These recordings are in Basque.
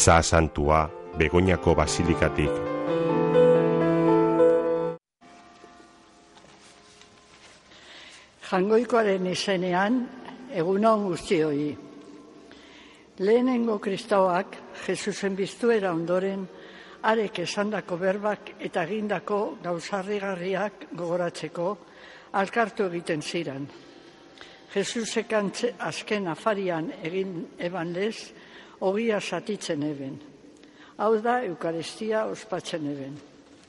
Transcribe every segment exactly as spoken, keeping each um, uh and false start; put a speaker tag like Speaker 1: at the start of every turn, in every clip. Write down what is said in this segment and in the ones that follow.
Speaker 1: Meza Santua Begoñako Basilikatik.
Speaker 2: Jangoikoaren izenean, egunon guztioi. Lehenengo kristauak Jesusen biztuera ondoren arek esandako berbak eta egindako gauzarrigarriak gogoratzeko alkartu egiten ziren. Jesusek azken afarian egin eban lez, ogia satitzen eben. Hau da, Eukaristia ospatzen eben.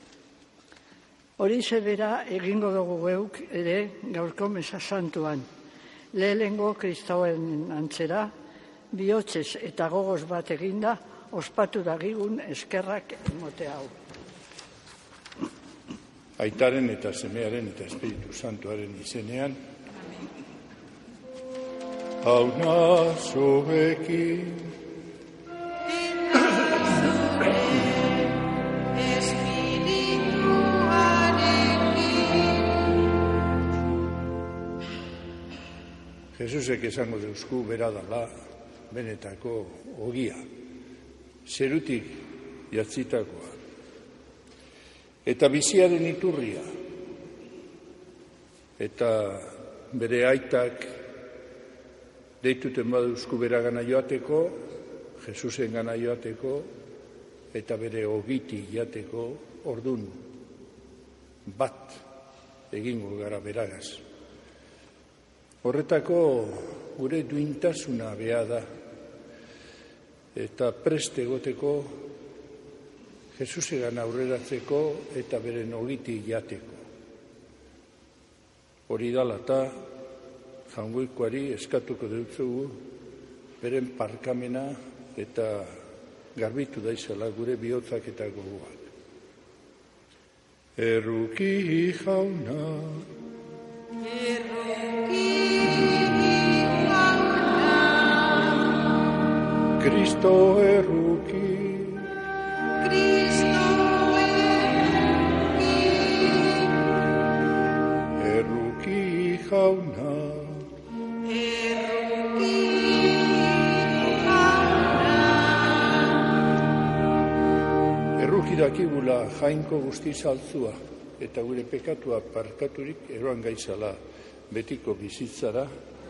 Speaker 2: Hori zebera egingo dugu geuk ere gaurko Meza Santuan. Lehenengo kristauen antzera, bihotzez eta gogoz bat eginda, ospatu dagigun eskerrak emote hau.
Speaker 3: Aitaren eta semearen eta Espiritu Santuaren izenean. Hauna zuekin. Jesusek esango deuzku bera dala benetako ogia, zerutik jatzitakoa, eta biziaren iturria, eta bere aitak deituten badeuzku bera gana joateko, Jesusen gana joateko, eta bere ogiti jateko ordun bat egingo gara beragaz. Horretako gure duintasuna beha da, eta preste egoteko Jesusegan aurreratzeko eta beren ogiti jateko. Hori dala eta Jangoikoari eskatuko dutzugu beren parkamena eta garbitu daizela gure bihotzak eta gogoak. Erruki jauna, erruki Cristo erruki, Cristo erruki, erruki jauna, erruki jauna. Erruki dakigula jainko guzti saltzua eta gure pekatua parkaturik eroan gaizala betiko bizitzara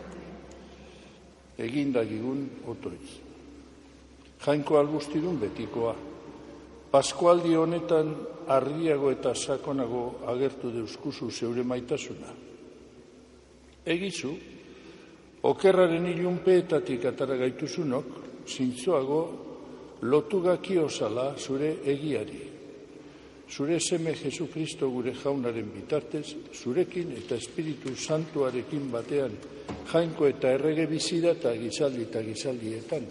Speaker 3: egindagigun otoitz. Jainko albustidun betikoa. Paskualdi honetan argiago eta sakonago agertu deuskuzu zeure maitasuna. Egizu, okerraren ilunpeetatik atara gaituzunok, zintzoago lotugaki osala zure egiari. Zure seme Jesukristo gure jaunaren bitartez, zurekin eta Espiritu Santuarekin batean, jainko eta errege bizida eta gizaldi eta gizaldietan.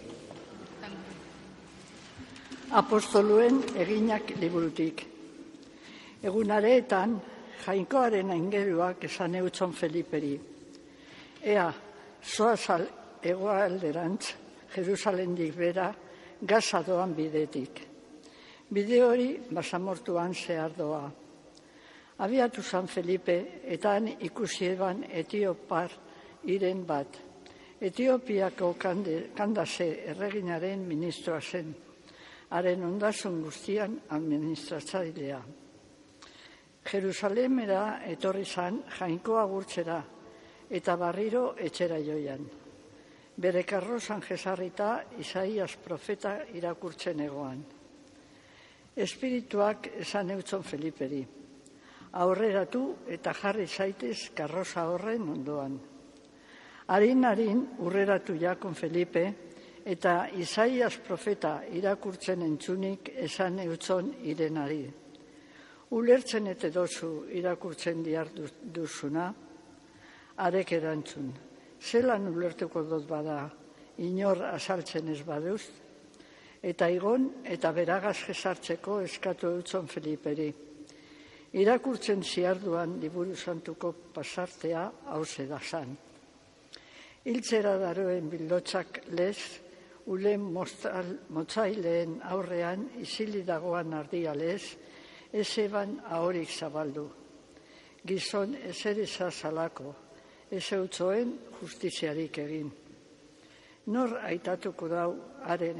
Speaker 2: Apostoluen eginak liburutik. Egunareetan, jainkoaren aingeruak esan eutzon Feliperi. Ea, zoazal egoalderantz, Jerusalendik bera, Gaza doan bidetik. Bide hori basamortuan zehar doa. Abiatu San Felipe eta han ikusi eban Etiopar iren bat. Etiopiako Kandase erreginaren ministroa zen. Haren ondasun guztian administratzailea. Jerusalemera etorri zan jainkoa gurtzera eta barriro etxera joian. Bere karrozan jesarrita Isaias profeta irakurtzen egoan. Espirituak esan eutzon Feliperi. Aurreratu eta jarri zaitez karroza horren ondoan. Harin-harin urreratu jakon Felipe, eta Isaias profeta irakurtzen entzunik esan eutzon irenari. Ulertzen ete dozu irakurtzen diar duzuna, arek erantzun. Zelan ulertuko dut bada, inor azaltzen ez baduz, eta igon eta beragaz jesartzeko eskatu eutzon Feliperi. Irakurtzen ziarduan liburu santuko pasartea hauze da zan. Hiltzera daroen bildotzak lez, ulen motzaileen aurrean izili dagoan ardia lez, ez eban ahorik zabaldu. Gizon ezereza zalako, ez eutzoen justiziarik egin. Nor aitatuko dau haren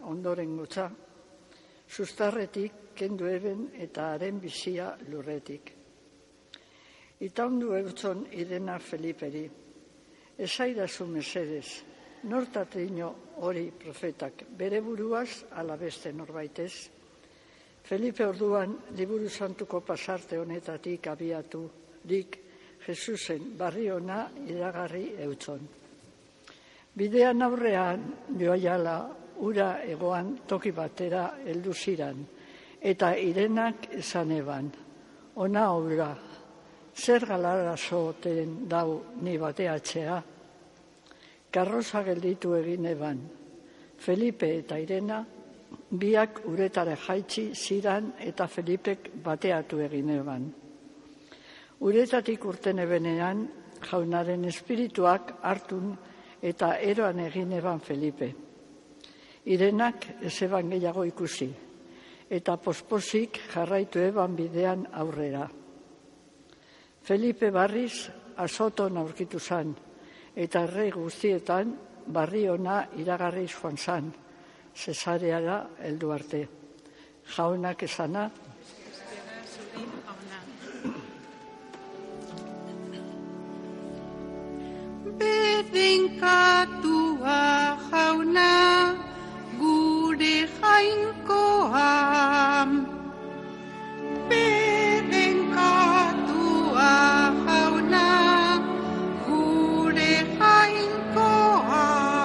Speaker 2: ondoren gotza, sustarretik kendu eben eta haren bizia lurretik. Itaundu eutzon Irena Feliperi, esaidazu mesedez, nortatino hori profetak bere buruaz ala beste norbaitez. Felipe orduan liburu santuko pasarte honetatik abiatu dik Jesusen barri ona iragarri eutzon. Bidean aurrean joaiala ura egoan toki batera heldu ziran, eta Irenak esan eban, ona ura, zer galarazoten dau ni bateatzea, karroza gelditu egin eban. Felipe eta Irena biak uretara jaitsi ziran eta Felipek bateatu egin eban. Uretatik urten ebenean, jaunaren espirituak hartun eta eroan egin eban Felipe. Irenak ez eban gehiago ikusi, eta posposik jarraitu eban bidean aurrera. Felipe barriz azoton aurkitu zan, eta errei guztietan barri ona iragarri joan zan, Zesareara heldu arte. Jaunak esana,
Speaker 4: bedenkatua jauna gure jainkoa, bedenkatua jauna gure jainkoa.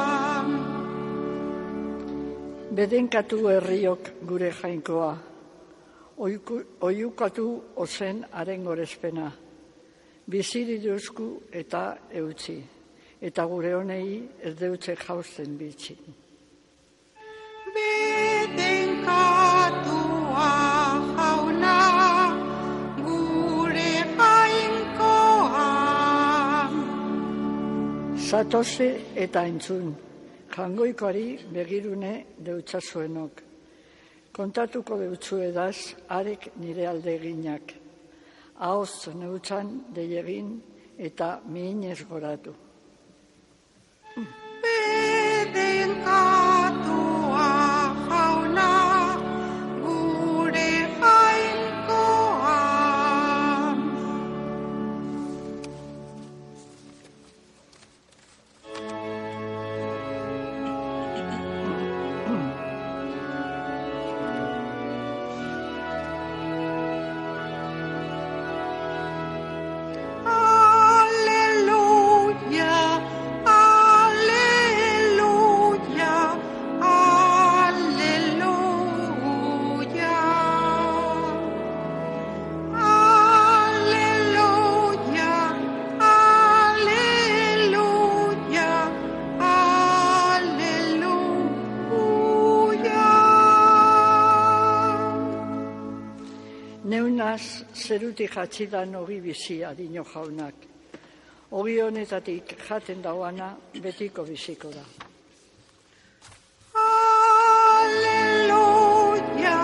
Speaker 2: bedenkatu herriok gure jainkoa, oiukatu ozen haren gorezpena, biziriduzku eta eutzi, eta gure honei ez deutze jausten bitxi.
Speaker 4: Bedenkatua jauna gure jainkoa.
Speaker 2: Zatose eta entzun, jangoikoari begirune deutzazuenok. Kontatuko deutzuedaz arek nire alde eginak. Ahoz neutzan deiegin eta mihinez goratu.
Speaker 4: Bedenkatua jauna gure jainkoa.
Speaker 2: Neunaz zerutik jatzidan ogi bizia dino jaunak. Ogi honetatik jaten dauana betiko biziko da.
Speaker 4: Alleluia,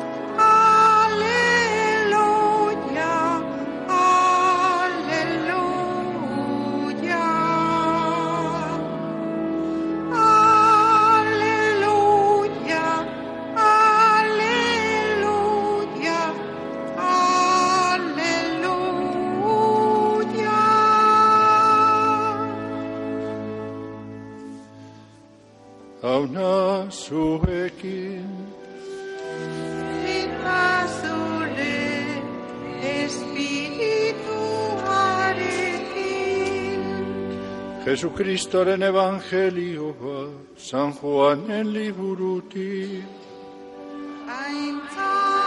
Speaker 4: alleluia, alleluia. Alleluia, alleluia, alleluia.
Speaker 3: Jauna zuekin,
Speaker 4: Eta zure espirituarekin.
Speaker 3: Jesukristoren evangelioa, San Juanen liburutik.
Speaker 4: Aintza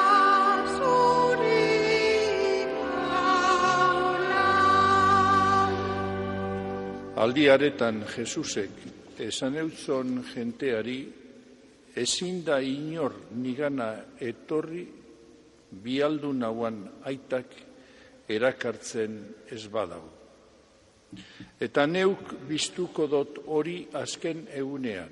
Speaker 4: zuri jauna.
Speaker 3: Aldiaretan Jesusek esan eutzon jenteari, ezin da inor nigana etorri bialdu nauan aitak erakartzen ez badago. Eta neuk biztuko dot hori azken egunean.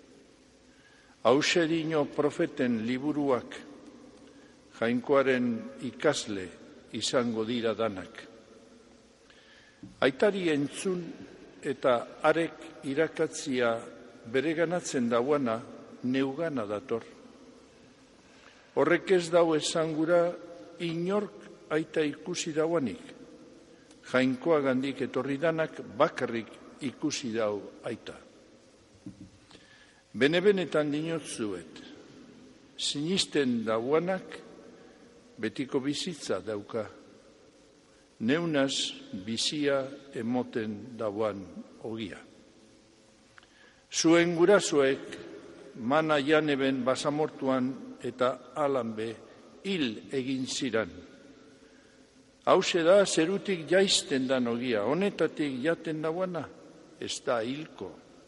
Speaker 3: Hauxe dino profeten liburuak, jainkoaren ikasle izango dira danak. Aitari entzun eta arek irakatzia bereganatzen dauana neugana dator. Horrek ez dau esangura inork aita ikusi dauanik. Jainkoa gandik etorri danak bakarrik ikusi dau aita. Bene-benetan dinotzuet, sinisten dauanak betiko bizitza dauka. Neunaz bizia emoten dauan ogia. Zuen gurasoek mana janeben basamortuan eta alanbe hil egin ziran. Hauze da zerutik jaisten dan ogia, honetatik jaten dauana, ez da hilko.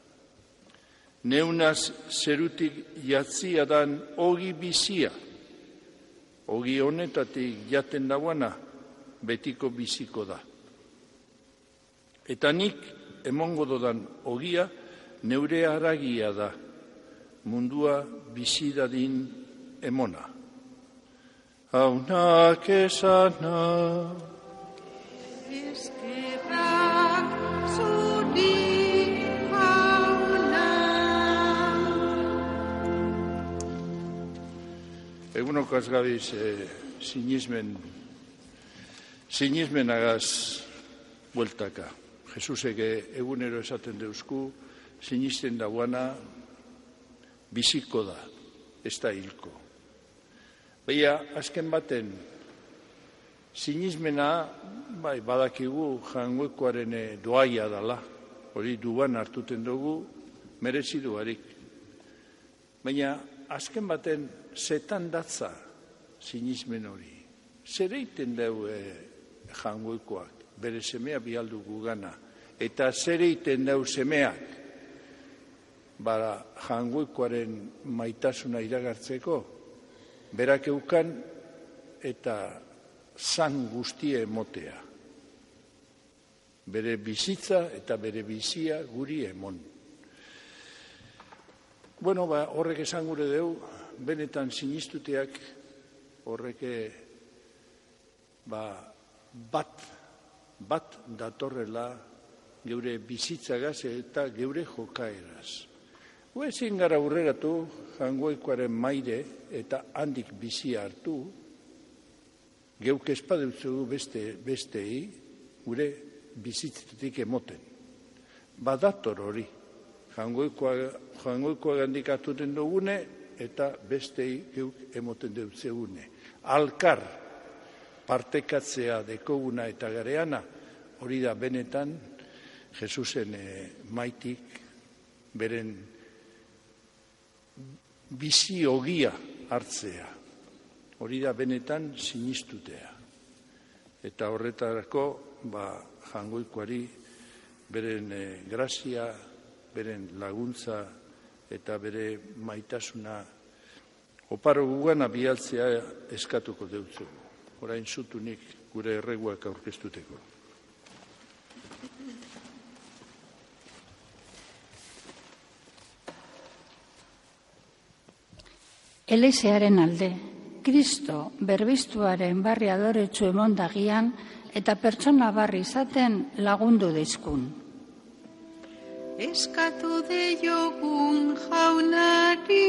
Speaker 3: Neunaz zerutik jatzia dan ogi bizia, ogi honetatik jaten dauana, betiko biziko da. Eta nik emongo dodan ogia neure haragia da, mundua bizidadin emona. Haunak esana,
Speaker 4: eskerrak zuri jauna.
Speaker 3: Egunokaz gabiz eh, sinismen Sinismenagaz bueltaka. Jesusek egunero esaten deuzku, sinisten dauana biziko da, ez da hilko. Baina, azken baten, sinismena, bai, badakigu jangoikoaren doaia dala, hori duan hartuten dugu, merezi duarik. Baina, azken baten, zetan datza sinismen hori. Zer eiten dau jangoikoak, bere semea bialdu gugana, eta zer eiten dau semeak, bara jangoikoaren maitasuna iragartzeko, berak eukan eta zan guztie emotea. Bere bizitza eta bere bizia guri emon. Bueno, ba, horrek esan gure deu, benetan sinistuteak horrek ba, bat, bat datorrela geure bizitzagaz eta geure jokaeraz. Gu ezin gara aurreratu jangoikoaren maire eta handik bizia hartu, geuk espadeutzu beste bestei gure bizitzetik emoten. Badator hori, jangoikoa, jangoikoa gandik hartuten dugune eta bestei geuk emoten deutzeune. Alkar partekatzea dekoguna eta gareana, hori da benetan Jesusen maitik beren bizi ogia hartzea. Hori da benetan sinistutea. Eta horretarako ba, jangoikoari beren grazia, beren laguntza eta bere maitasuna oparo gugana bialtzea eskatuko deutzugu. Orain zutunik gure erreguak aurkeztuteko.
Speaker 5: Elesearen alde, Kristo berbistuaren barri adoretsu emondagian eta pertsona barri izaten lagundu deizkun.
Speaker 4: Eskatu de jogun jaunari,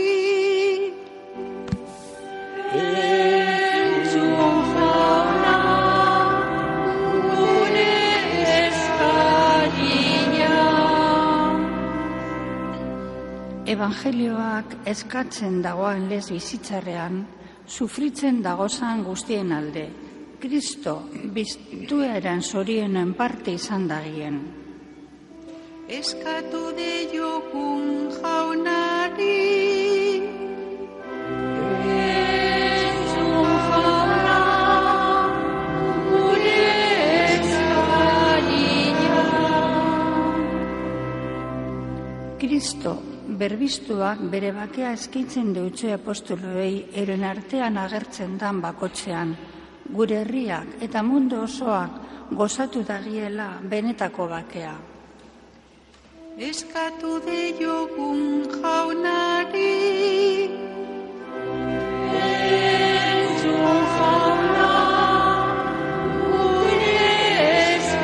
Speaker 4: entzun jauna, gure eskaria.
Speaker 5: Evangelioak eskatzen dagoen lez bizitzarrean, sufritzen dagozan guztien alde, Kristo biztueran zorienen parte izan dagien.
Speaker 4: Eskatu de jogun jaunari, entzun jauna, gure eskaria.
Speaker 5: Kristo berbistuak bere bakea eskaintzen deutze apostoloei eren artean agertzen dan bakotzean, gure herriak eta mundu osoak gozatu dagiela benetako bakea.
Speaker 4: Eskatu de jogun jaunari, entzun jauna, gure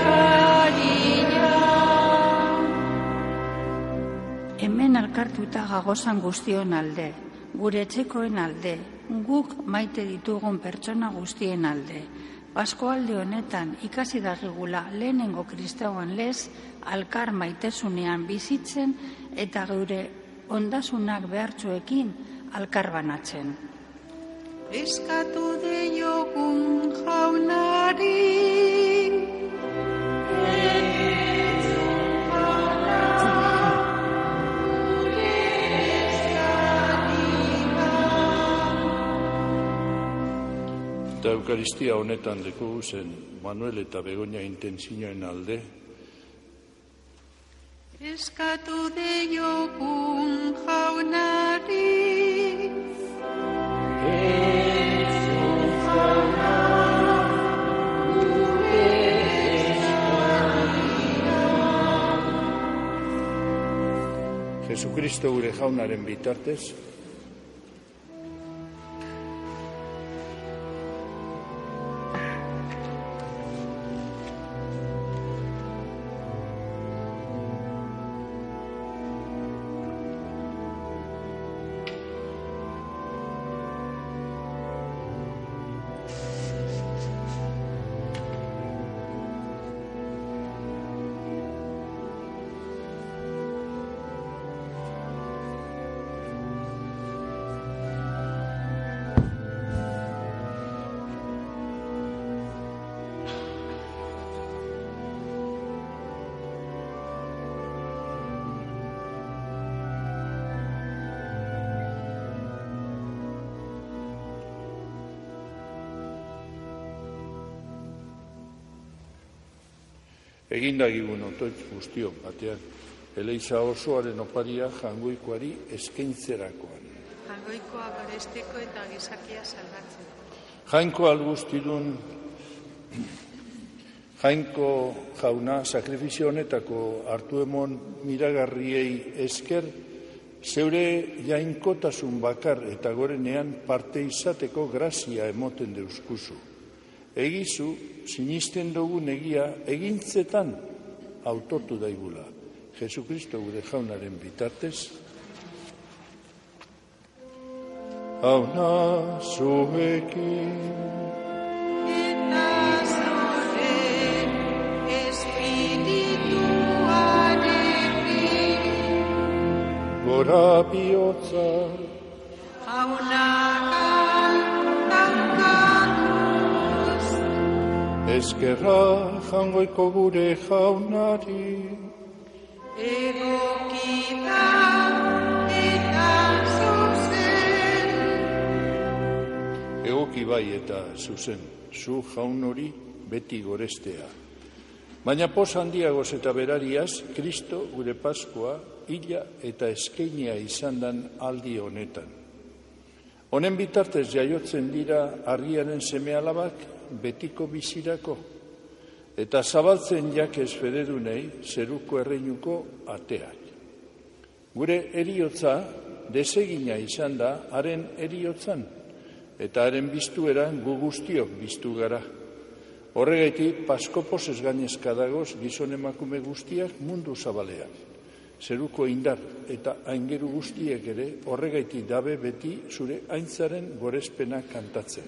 Speaker 4: eskaria.
Speaker 5: Hemen elkartuta agozan guztion alde, gure etxekoen alde, guk maite ditugun pertsona guztien alde. Paskoalde honetan ikasi dagigula lehenengo kristauen lez, alkar maitezunean bizitzen eta geure ondasunak behartzuekin alkar banatzen.
Speaker 4: Eskatu deiogun jaunari,
Speaker 3: eta Eukaristia honetan dekugu zen Manuel eta Begoña intentzioen alde.
Speaker 4: eskatu deiogun jaunari,
Speaker 3: Jesucristo gure jaunaren bitartez, egindagigun otoitz guztion batean, Eleiza osoaren oparia jangoikoari eskaintzerakoan.
Speaker 4: jangoikoa goresteko eta gizakia salbatzeko.
Speaker 3: Jainko algustidun, jainko jauna sakrifizio honetako hartu emon miragarriei esker, zeure jainkotasun bakar eta gorenean parte izateko grazia emoten deuskuzu. Egizu, sinisten dugun egia egintzetan autotu daigula. Jesucristo gure jaunaren bitartez. Jauna zuekin.
Speaker 4: Eta zure espirituarekin.
Speaker 3: Gora bihotza. Eskerra jangoiko gure jaunari.
Speaker 4: Egokita eta zuzen.
Speaker 3: Egoki bai eta zuzen, zu jaun hori beti gorestea. Baina poz handiagoz eta berariaz, Kristo gure Paskoa hila eta eskeinia izan dan aldi honetan. Honen bitartez jaiotzen dira argiaren seme alabak, betiko bizirako, eta zabaltzen jakez fededunei zeruko erreinuko ateak. Gure eriotza desegina izan da haren eriotzan, eta haren biztueran gu guztiok biztu gara. Horregaitik paskopozez gainezka dagoz gizon emakume guztiak mundu zabaleak. Zeruko indar eta aingeru guztiek ere horregaitik dabe beti zure aintzaren gorespena kantatzen.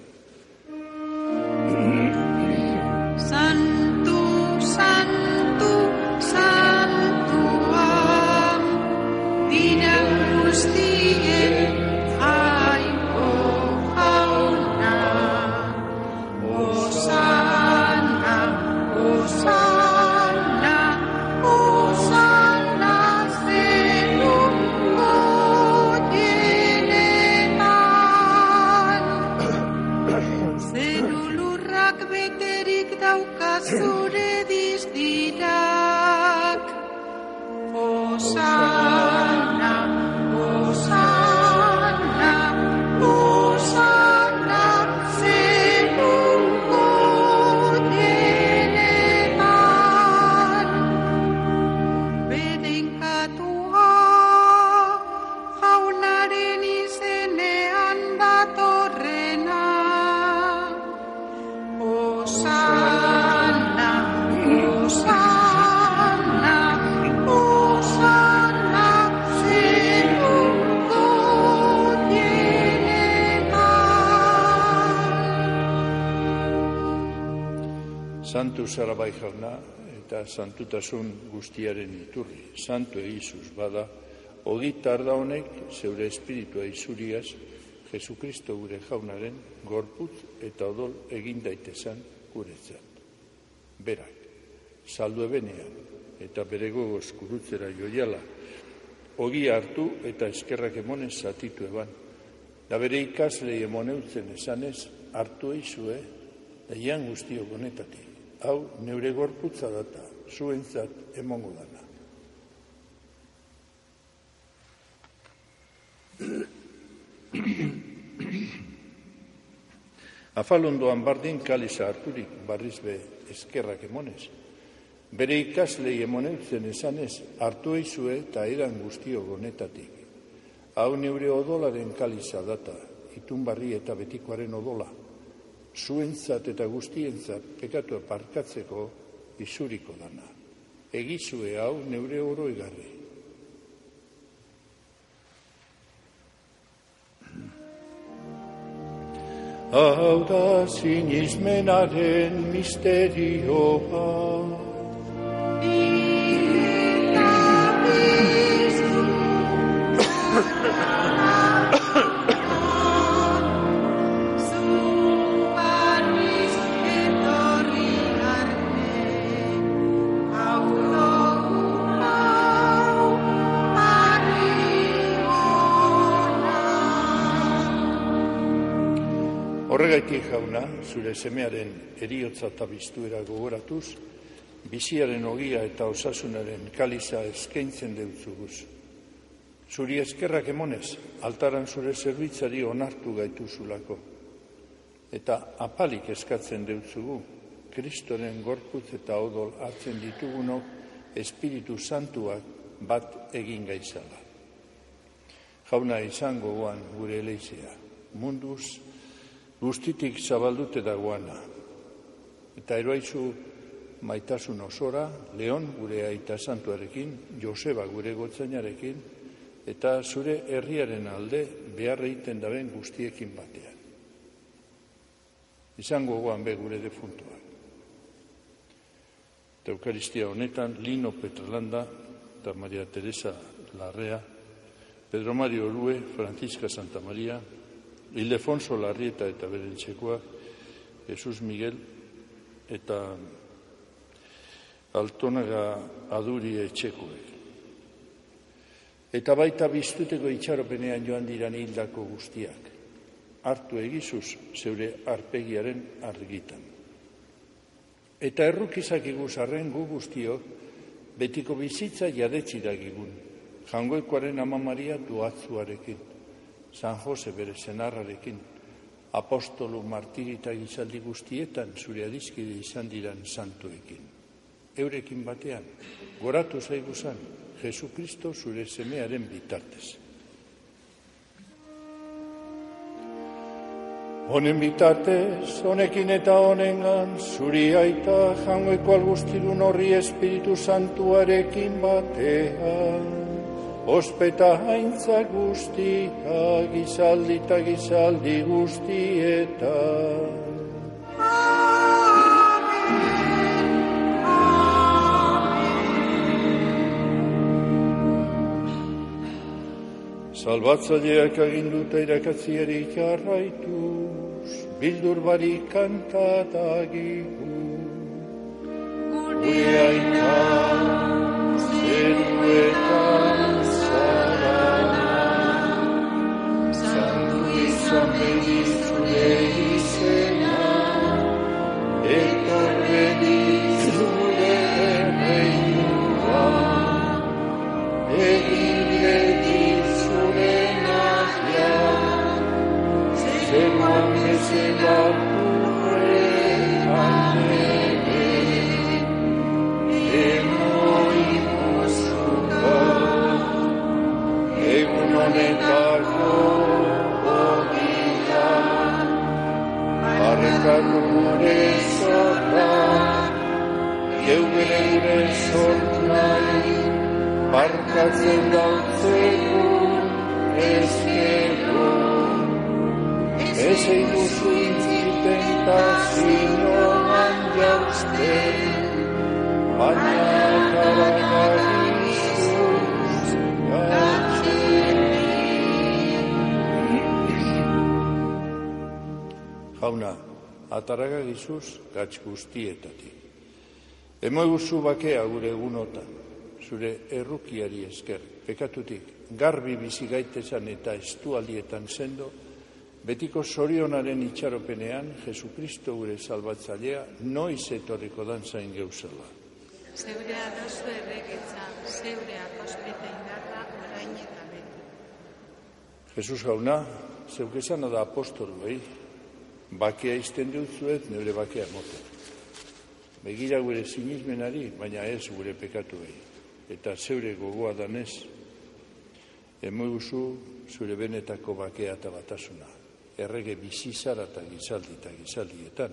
Speaker 4: Santu, santu, santua, dira guztien jainko jauna. Osana, osana, osana zeruko jenetan.
Speaker 3: Santu zara bai jauna eta santutasun guztiaren iturri. Santu egizuz bada, ogita arda honek zeure espiritua izuriaz, Jesukristo gure jaunaren gorputz eta odol egin daitezan guretzat. Berak, saldu ebenean eta bere gogoz kurutzera joiala, ogi hartu eta eskerrak emonez zatitu eban. Da bere ikaslei emoneutzen esanez, hartu eizue, daian guztiok honetatik. Hau, neure gorputza data, zuentzat emongo dana. Afalondoan bardin kaliza harturik barriz be eskerrak emonez. Bere ikaslei emoneutzen esanez, hartu eizue eta edan guztiok honetatik. Hau neure odolaren kaliza data, itunbarri eta betikoaren odola. Zuentzat eta guztientzat pekatua parkatzeko izuriko dana. Egizue hau neure oroigarri. Hau da sinismenaren misterioa. Horregaitik jauna, zure semearen eriotza eta biztuera gogoratuz, biziaren ogia eta osasunaren kaliza eskaintzen deutzuguz. Zuri eskerrak emonez, altaran zure zerbitzari onartu gaituzulako. Eta apalik eskatzen deutzugu, Kristoren gorputz eta odol hartzen ditugunok Espiritu Santuak bat egin gaizala. Jauna izango goan gure eleizea, munduz, guztitik zabaldute dagoana. Eta eroaizu maitasun osora, Leon gure aita santuarekin, Joseba gure gotzainarekin, eta zure herriaren alde behar egiten daben guztiekin batean. Izango goan be gure defuntuak. Eta Eukaristia honetan, Lino Petralanda eta Maria Teresa Larrea, Pedro Mario Olue, Francisca Santa Maria, Ildefonso Larrieta eta Berentxekoa, Jesus Miguel eta Altonaga Aduri Etxekoek. Eta baita biztuteko itxaropenean joan diran hildako guztiak, hartu egizuz zeure arpegiaren argitan. Eta errukizak iguzarren gu guztiok betiko bizitza jadetxidagigun, jangoikoaren Ama Maria duatzuarekin, San Jose bere senarrarekin, apostolu martirita gizaldi guztietan zure adizkide izan diran santuekin. Eurekin batean, goratu zaiguzan, Jesukristo zure semearen bitartez. Honen bitartez, honekin eta honengan, zuri aita jangoeko algustidun horri Espiritu Santuarekin batean, ospeta haintza guztia, gizaldi eta gizaldi guztietan. Salbatzaileak aginduta irakatziari jarraituz, bildur barik kantatagigu. Gure aita, zeruetan zara, santu izan bedizure izena, etorre dizure reinua, egin bedizure nazia, zeruan bezala gure anere, egun honetako ogia, barrekatu gure zorra, geugere gure zornari, barkatzen dautzegun ezkero. Ez eiguzu intziten ta zinoan jausten, baina karagizuz gatxetik. Jauna, ataragagizuz gatz guztietatik. Emoiguzu bakea gure egunotan, zure errukiari esker, pekatutik, garbi bizi gaitesan eta estualdietan sendo, betiko zorionaren itxaropenean, Jesukristo gure salbatzailea, noiz etorriko dan zain geuzela.
Speaker 4: Zeurea dozu erregetza, zeurea kospeta indarra orain eta beti.
Speaker 3: Jesus jauna, zeuk esana da apostoluei, bakea izten dutzuet, neure bakea moten. Begira gure sinismenari, baina ez gure pekatuei. Eta zeure gogoa danez, emoiguzu zure benetako bakea eta batasuna. Errege bizizara eta gizaldi eta gizaldietan.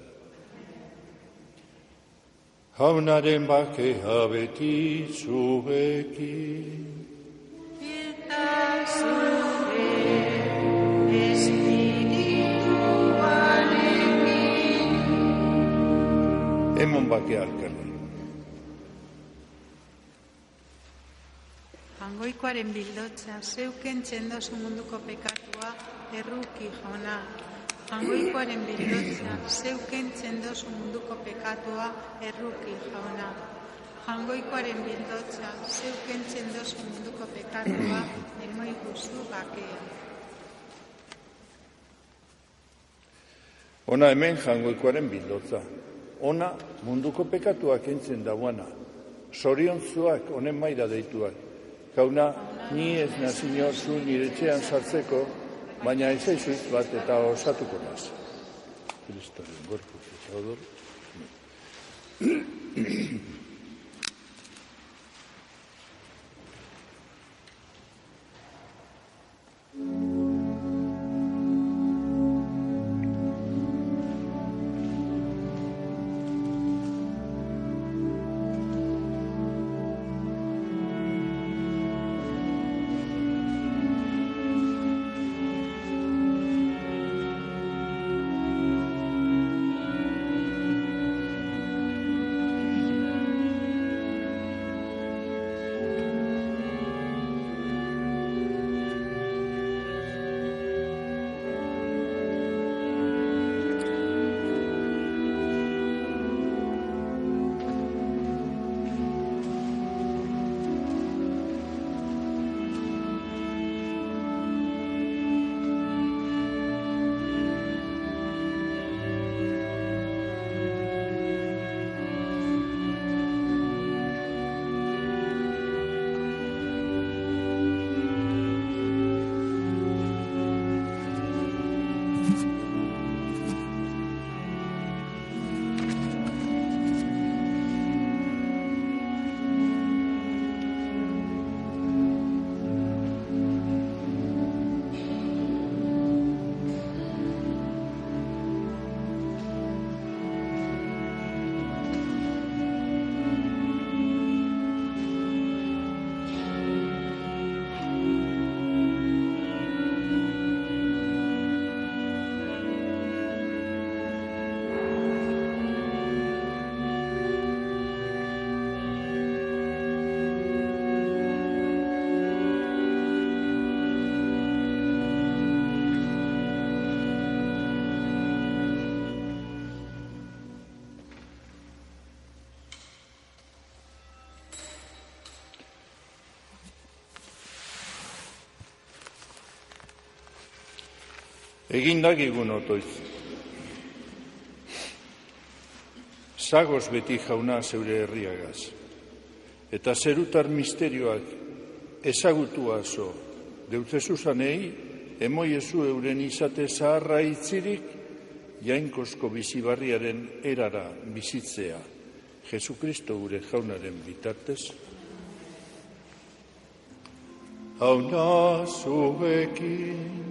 Speaker 3: Jaunaren bakea beti zuekin.
Speaker 4: Eta zure espirituarekin.
Speaker 3: Emon bakea alkarri.
Speaker 4: Jangoikoaren bildotza, zeuken txendozu munduko pekatua, erruki jauna. Jangoikoaren bildotza, zeuken txendozu munduko pekatua, erruki jauna. Jangoikoaren bildotza, zeuken txendozu munduko pekatua, emoiguzu bakea.
Speaker 3: Ona hemen jangoikoaren bildotza. Ona munduko pekatuak entzen dauana. Zoriontzuak honen maira deituak. Jauna, ni ez nazio zu nire etxean sartzeko, baina ez aizuitz bat eta osatuko naz. Kristoren gorpuz eta odor. Egin dagigun otoiz. Zagoz beti jauna zeure herriagaz. Eta zerutar misterioak ezagutu azo. Deutzezuzanei, emoiezu euren izate zaharra itzirik, jainkozko bizibarriaren erara bizitzea. Jesukristo gure jaunaren bitartez. Jauna zuekin.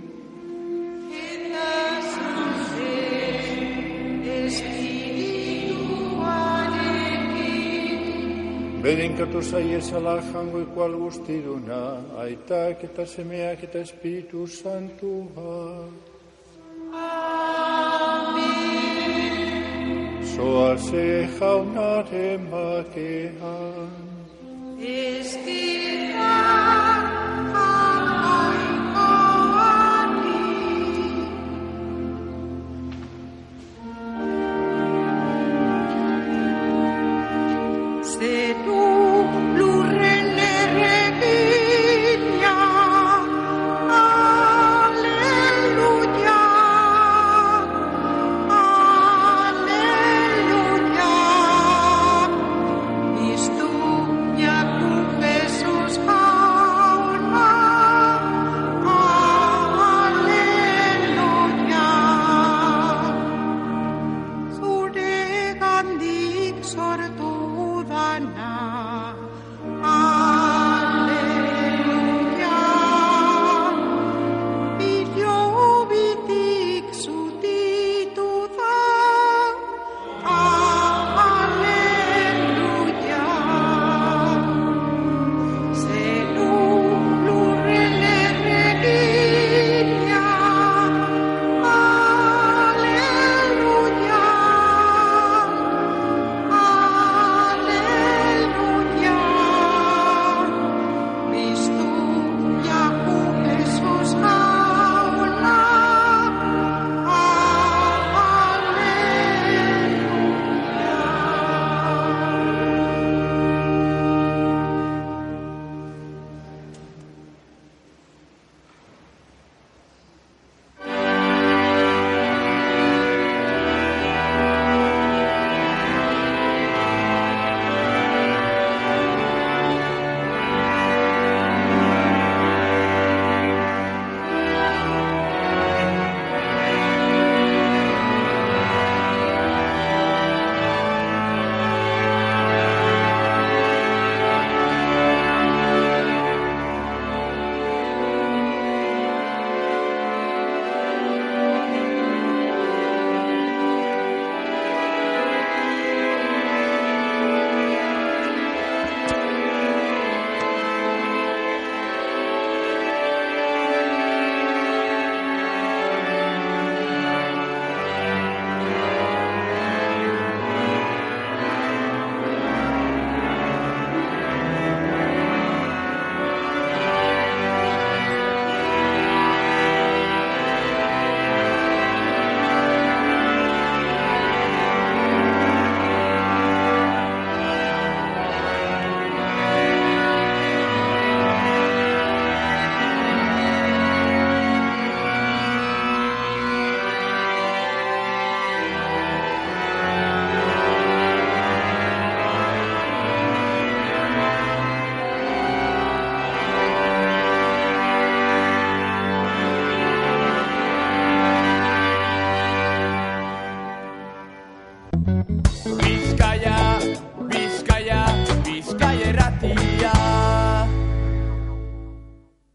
Speaker 3: Bedinkatu zaiezala jangoiko algustiruna, aitak eta semeak eta Espiritu Santua. Amen. zoaze jaunaren bakean.
Speaker 4: Eskira zeru lurren erregina, aleluia, aleluia. Biztu jaku Jesus jauna, aleluia. Zuregandik sortu dana, aleluia. Bilobitik zutitu da, aleluia. Zeru lurren erregina, aleluia. Aleluia, biztu jaku Jesus jauna,